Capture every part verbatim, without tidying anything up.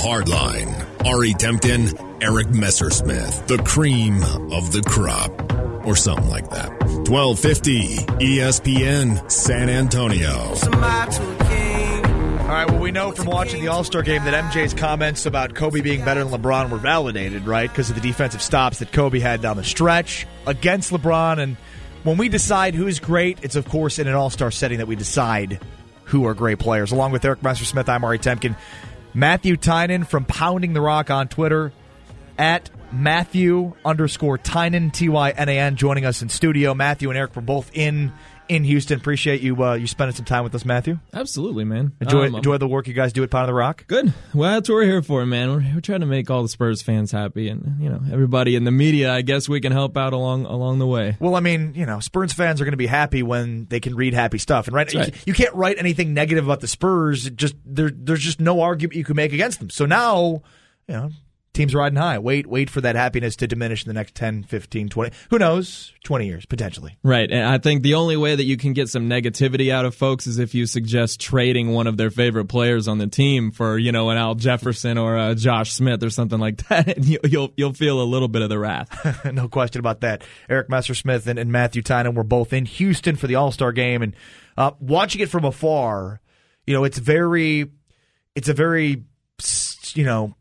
Hardline. Ari Temkin, Eric Messersmith, the cream of the crop, or something like that. twelve fifty E S P N San Antonio. All right, well, we know from watching the All-Star game that M J's comments about Kobe being better than LeBron were validated, right, because of the defensive stops that Kobe had down the stretch against LeBron. And when we decide who's great, it's, of course, in an All-Star setting that we decide who are great players. Along with Eric Messersmith, I'm Ari Temkin. Matthew Tynan from Pounding the Rock on Twitter, at Matthew underscore Tynan, T Y N A N, joining us in studio. Matthew and Eric were both in in Houston. Appreciate you uh, you spending some time with us, Matthew. Absolutely, man. Enjoy um, enjoy the work you guys do at Pounding the Rock. Good. Well, that's what we're here for, man. We're, we're trying to make all the Spurs fans happy, and you know everybody in the media. I guess we can help out along along the way. Well, I mean, you know, Spurs fans are going to be happy when they can read happy stuff, and right, right. You, you can't write anything negative about the Spurs. It just there, there's just no argument you can make against them. So now, you know. Team's riding high. Wait wait for that happiness to diminish in the next ten, fifteen, twenty. Who knows? twenty years, potentially. Right. And I think the only way that you can get some negativity out of folks is if you suggest trading one of their favorite players on the team for, you know, an Al Jefferson or a Josh Smith or something like that. And you'll you'll feel a little bit of the wrath. No question about that. Eric Messersmith and, and Matthew Tynan were both in Houston for the All-Star game. And uh, watching it from afar, you know, it's very, it's a very... you know,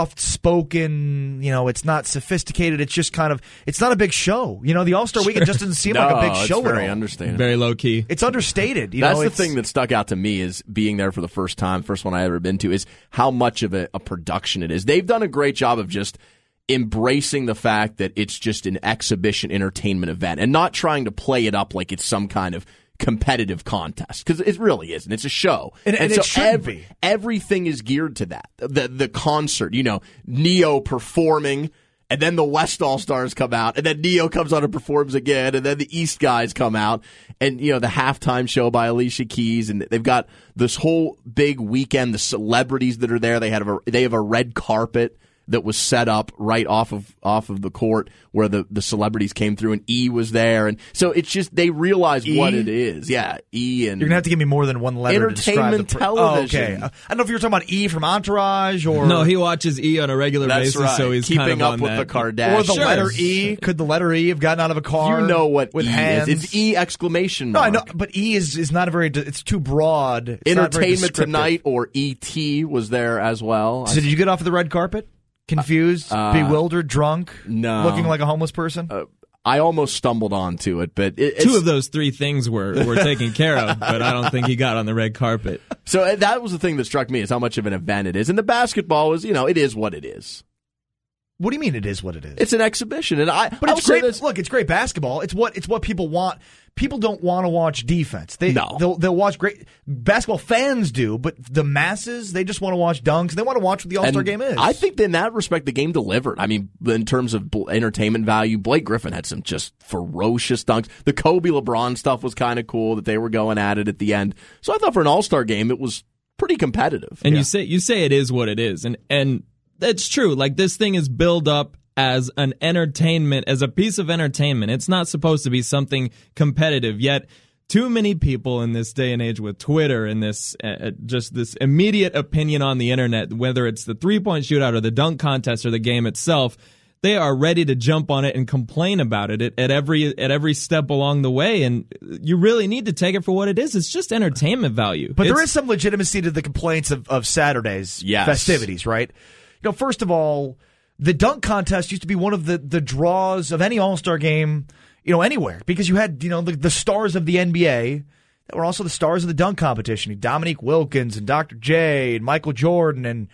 soft-spoken, you know, it's not sophisticated. It's just kind of, it's not a big show. You know, the All-Star Weekend just doesn't seem no, like a big show it's very at all. understated. Very low-key. It's understated. You That's know, the it's, thing that stuck out to me is being there for the first time, first one I ever been to, is how much of a, a production it is. They've done a great job of just embracing the fact that it's just an exhibition entertainment event and not trying to play it up like it's some kind of competitive contest, because it really isn't. It's a show, and, and, and so it shouldn't ev- be. Everything is geared to that. The the concert, you know, Neo performing, and then the West All Stars come out, and then Neo comes on and performs again, and then the East guys come out, and you know the halftime show by Alicia Keys, and they've got this whole big weekend. The celebrities that are there, they have a they have a red carpet that was set up right off of off of the court where the, the celebrities came through, and E was there, and so it's just they realize E? what it is. Yeah, E and you're gonna have to give me more than one letter. Entertainment to describe the television. Oh, okay, I don't know if you're talking about E from Entourage or No, he watches E on a regular That's basis, right. so he's keeping kind of up on with that. the Kardashians. or the Sure. letter E. Could the letter E have gotten out of a car? You know what with E hands? is? It's E exclamation No, mark. I know, but E is is not a very. It's too broad. It's not very Entertainment descriptive. Tonight or E T was there as well. So did you get off of the red carpet? Confused, Uh, bewildered, drunk, no. looking like a homeless person? Uh, I almost stumbled onto it, but it, it's, Two of those three things were, were taken care of, but I don't think he got on the red carpet. So uh, that was the thing that struck me, is how much of an event it is. And the basketball is, you know, it is what it is. What do you mean it is what it is? It's an exhibition, and I. But I'll it's say great. this- Look, it's great basketball. It's what it's what people want. People don't want to watch defense. They No. they'll they'll watch great basketball. Fans do, but the masses, they just want to watch dunks. They want to watch what the All-Star And game is. I think in that respect, the game delivered. I mean, in terms of bl- entertainment value, Blake Griffin had some just ferocious dunks. The Kobe LeBron stuff was kind of cool that they were going at it at the end. So I thought for an All-Star game, it was pretty competitive. And Yeah. you say you say it is what it is, and and that's true. Like, this thing is built up as an entertainment, as a piece of entertainment. It's not supposed to be something competitive. Yet, too many people in this day and age with Twitter and this uh, just this immediate opinion on the internet, whether it's the three-point shootout or the dunk contest or the game itself, they are ready to jump on it and complain about it at, at every at every step along the way. And you really need to take it for what it is. It's just entertainment value. But It's- there is some legitimacy to the complaints of, of Saturday's Yes. festivities, right? You know, first of all, the dunk contest used to be one of the, the draws of any All-Star game, you know, anywhere, because you had, you know, the, the stars of the N B A that were also the stars of the dunk competition. Dominique Wilkins and Doctor J and Michael Jordan, and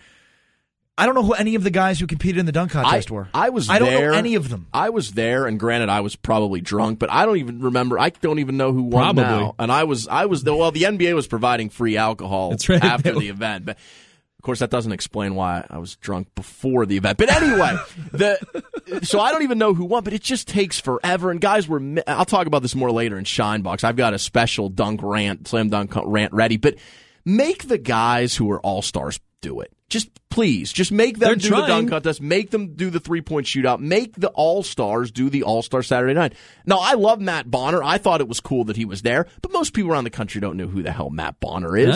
I don't know who any of the guys who competed in the dunk contest I, were. I was I don't there. know any of them. I was there, and granted, I was probably drunk, but I don't even remember. I don't even know who won Probably. now. And I was, I was. Well, the N B A was providing free alcohol That's right. after the event, but of course, that doesn't explain why I was drunk before the event. But anyway, the so I don't even know who won, but it just takes forever. And guys were. I'll talk about this more later in Shinebox. I've got a special dunk rant, slam dunk rant ready, but make the guys who are all stars do it. Just please, just make them They're do trying. the dunk contest. Make them do the three-point shootout. Make the All-Stars do the All-Star Saturday night. Now, I love Matt Bonner. I thought it was cool that he was there, but most people around the country don't know who the hell Matt Bonner is. Uh,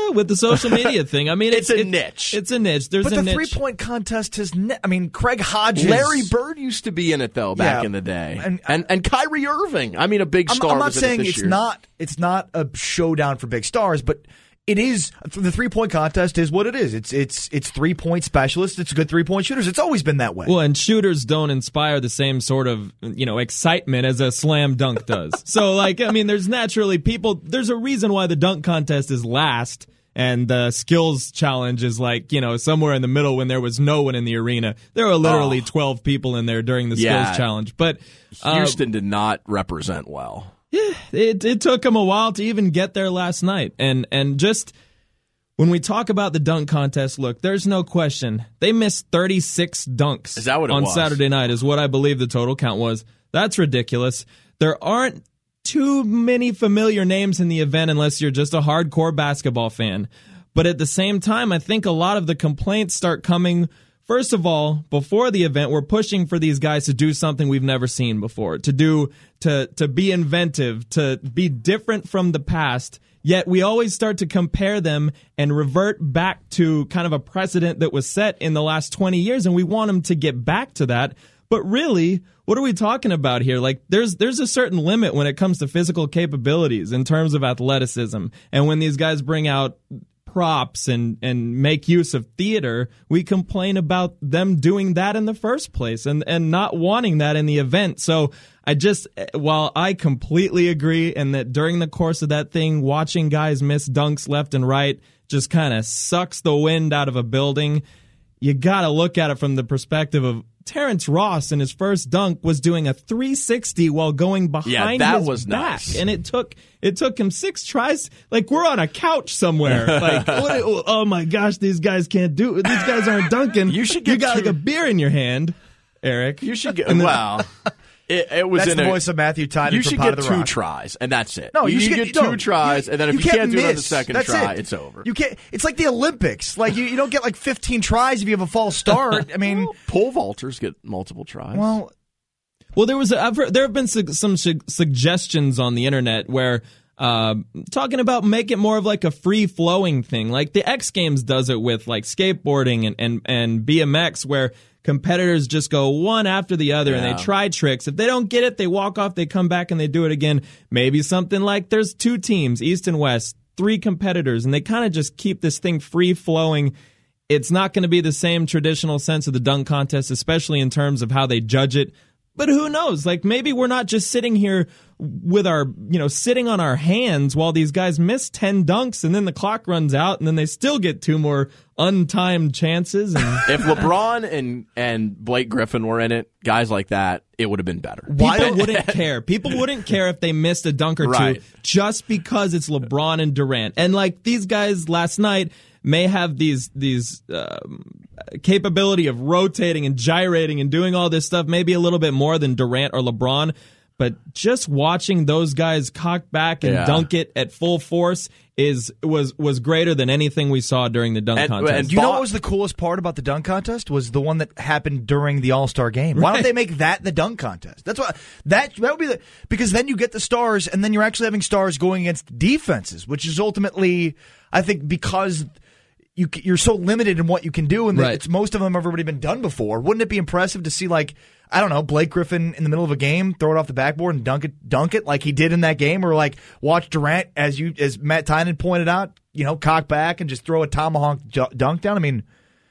Yeah, with the social media thing. I mean, it's, it's a it, niche. It's a niche. There's but a the niche. three-point contest has, ne- I mean, Craig Hodges. Larry Bird used to be in it, though, back Yeah. in the day. And- And, and Kyrie Irving. I mean, a big I'm, star I'm not was in it saying this it's year. not it's not a showdown for big stars, but it is. The three-point contest is what it is. It's it's it's three-point specialists. It's good three-point shooters. It's always been that way. Well, and shooters don't inspire the same sort of, you know, excitement as a slam dunk does. So, like, I mean, there's naturally people, there's a reason why the dunk contest is last and the skills challenge is like, you know, somewhere in the middle when there was no one in the arena. There were literally Oh. twelve people in there during the Yeah. skills challenge. But uh, Houston did not represent well. yeah, it, it took them a while to even get there last night. And, and just when we talk about the dunk contest, look, there's no question. They missed thirty-six dunks Is that what it on was? Saturday night is what I believe the total count was. That's ridiculous. There aren't too many familiar names in the event unless you're just a hardcore basketball fan. But at the same time, I think a lot of the complaints start coming. First of all, before the event, we're pushing for these guys to do something we've never seen before, to do to to be inventive, to be different from the past. Yet we always start to compare them and revert back to kind of a precedent that was set in the last twenty years, and we want them to get back to that. But really, what are we talking about here? Like, there's there's a certain limit when it comes to physical capabilities in terms of athleticism, and when these guys bring out props and, and make use of theater, we complain about them doing that in the first place and, and not wanting that in the event. So I just, while I completely agree and that during the course of that thing, watching guys miss dunks left and right just kind of sucks the wind out of a building, you got to look at it from the perspective of Terrence Ross in his first dunk was doing a three sixty while going behind Yeah, that his was back, nice. and it took it took him six tries. Like, we're on a couch somewhere. Like, what, oh my gosh, these guys can't do it. These guys aren't dunking. You should You get got two- like a beer in your hand, Eric. You should get, And then- wow. It, it was That's in the a, voice of Matthew Tynan You from should Pot get of the two Rock. tries, and that's it. No, you, you should get, get two no, tries, you- and then if you, can't can't do it on the miss. second That's try, it. it's over. You can't. It's like the Olympics. Like you, you don't get like fifteen tries if you have a false start. I mean, Pole vaulters get multiple tries. well, Well, there was a, I've heard, there have been su- some su- suggestions on the internet where uh, talking about make it more of like a free flowing thing, like the X Games does it with like skateboarding and and, and B M X, where competitors just go one after the other and Yeah. they try tricks. If they don't get it, they walk off, they come back and they do it again. Maybe something like there's two teams, East and West, three competitors, and they kind of just keep this thing free flowing. It's not going to be the same traditional sense of the dunk contest, especially in terms of how they judge it. But who knows? Like, maybe we're not just sitting here with our, you know, sitting on our hands while these guys miss ten dunks and then the clock runs out and then they still get two more untimed chances. And if LeBron and, and Blake Griffin were in it, guys like that, it would have been better. people wouldn't care. People wouldn't care if they missed a dunk or two Right. just because it's LeBron and Durant. And like these guys last night may have these these um, capability of rotating and gyrating and doing all this stuff, maybe a little bit more than Durant or LeBron. But just watching those guys cock back and Yeah. dunk it at full force is was was greater than anything we saw during the dunk And- contest. and you know Bo- what was the coolest part about the dunk contest was the one that happened during the All Star game. Why Right. don't they make that the dunk contest? That's what that that would be the because then you get the stars and then you're actually having stars going against defenses, which is ultimately I think because. You, you're so limited in what you can do, and Right. it's, most of them have already been done before. Wouldn't it be impressive to see, like, I don't know, Blake Griffin in the middle of a game throw it off the backboard and dunk it, dunk it like he did in that game, or like watch Durant, as you as Matt Tynan pointed out, you know, cock back and just throw a tomahawk ju- dunk down. I mean,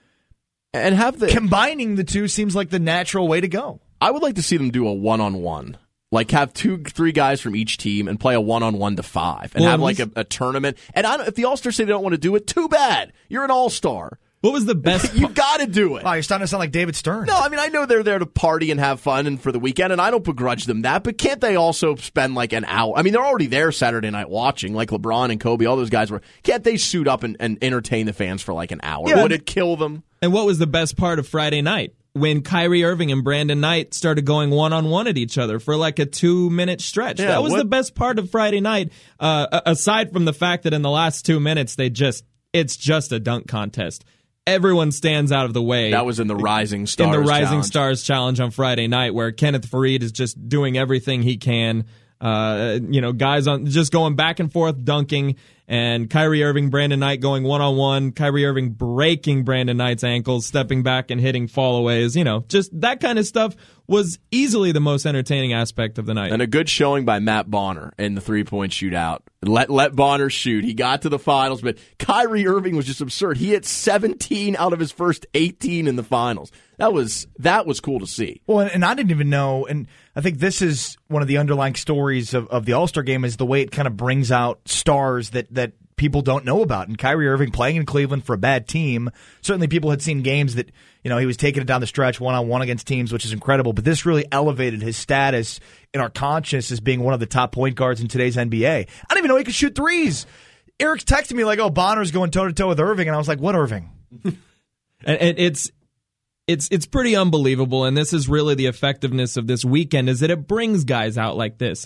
And have the combining the two seems like the natural way to go. I would like to see them do a one-on-one. Like, have two, three guys from each team and play a one-on-one to five, and Well, have at like a, a tournament. And I don't, if the All-Stars say they don't want to do it, too bad. You're an All-Star. what was the best? You got to do it. Wow, you're starting to sound like David Stern. No, I mean, I know they're there to party and have fun and for the weekend, and I don't begrudge them that, but can't they also spend like an hour? I mean, they're already there Saturday night watching, like LeBron and Kobe, all those guys were. Can't they suit up and, and entertain the fans for like an hour? Yeah. Would it kill them? And what was the best part of Friday night? When Kyrie Irving and Brandon Knight started going one-on-one at each other for like a two-minute stretch. Yeah, that was what- the best part of Friday night, uh, aside from the fact that in the last two minutes, they just it's just a dunk contest. Everyone stands out of the way. That was in the Rising Stars In the Rising Challenge. Stars Challenge on Friday night, where Kenneth Faried is just doing everything he can. Uh, you know, guys on just going back and forth dunking, and Kyrie Irving, Brandon Knight going one-on-one, Kyrie Irving breaking Brandon Knight's ankles, stepping back and hitting fallaways, you know, just that kind of stuff was easily the most entertaining aspect of the night. And a good showing by Matt Bonner in the three-point shootout. Let let Bonner shoot. He got to the finals, but Kyrie Irving was just absurd. He hit seventeen out of his first eighteen in the finals. That was that was cool to see. Well, and I didn't even know, and I think this is one of the underlying stories of, of the All-Star game is the way it kind of brings out stars that, that people don't know about. And Kyrie Irving playing in Cleveland for a bad team, certainly people had seen games that, you know, he was taking it down the stretch one-on-one against teams, which is incredible. But this really elevated his status in our conscience as being one of the top point guards in today's N B A. I didn't even know he could shoot threes. Eric's texted me like, oh, Bonner's going toe-to-toe with Irving. And I was like, what Irving? and, and it's... It's it's pretty unbelievable, and this is really the effectiveness of this weekend, is that it brings guys out like this.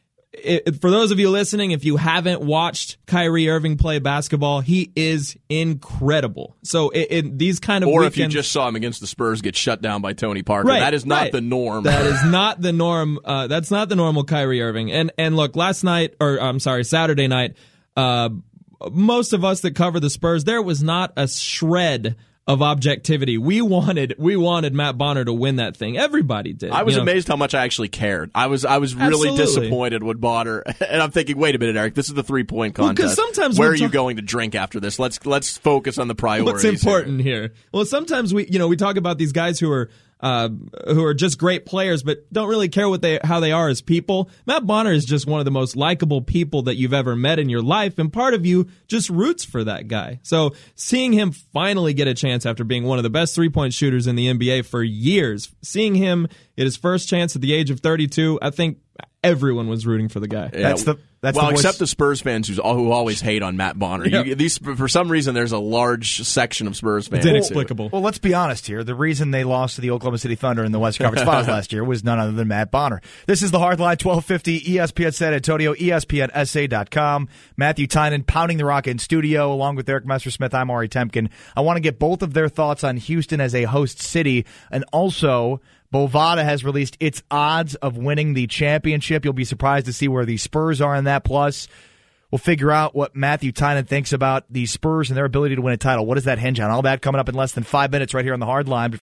It, for those of you listening, if you haven't watched Kyrie Irving play basketball, he is incredible. So it, it, these kind of Or weekends, if you just saw him against the Spurs get shut down by Tony Parker. Right, that is not right. the norm. That is not the norm. Uh, that's not the normal Kyrie Irving. And and look, last night, or I'm sorry, Saturday night, uh, most of us that cover the Spurs, there was not a shred of objectivity. We wanted we wanted Matt Bonner to win that thing. Everybody did. I was you know? amazed how much I actually cared. I was I was really Absolutely. disappointed when Bonner, and I'm thinking, wait a minute, Eric, this is the three point contest. Well, 'cause sometimes where we're are you ta- going to drink after this? Let's let's focus on the priorities. What's important here? here? Well, sometimes we you know we talk about these guys who are uh, who are just great players, but don't really care what they how they are as people. Matt Bonner is just one of the most likable people that you've ever met in your life, and part of you just roots for that guy. So seeing him finally get a chance after being one of the best three-point shooters in the N B A for years, seeing him get his first chance at the age of thirty-two, I think everyone was rooting for the guy. Yeah. That's the that's well, the voice. except the Spurs fans who's, who always hate on Matt Bonner. Yep. You, these, for some reason, there's a large section of Spurs fans. It's inexplicable. Well, let's be honest here. The reason they lost to the Oklahoma City Thunder in the West Conference Finals last year was none other than Matt Bonner. This is the Hardline, twelve fifty E S P N San Antonio, E S P N S A dot com. Matthew Tynan pounding the rock in studio along with Eric Messersmith. I'm Ari Temkin. I want to get both of their thoughts on Houston as a host city, and also Bovada has released its odds of winning the championship. You'll be surprised to see where the Spurs are in that. Plus, we'll figure out what Matthew Tynan thinks about the Spurs and their ability to win a title. What does that hinge on? All that coming up in less than five minutes right here on the Hard Line.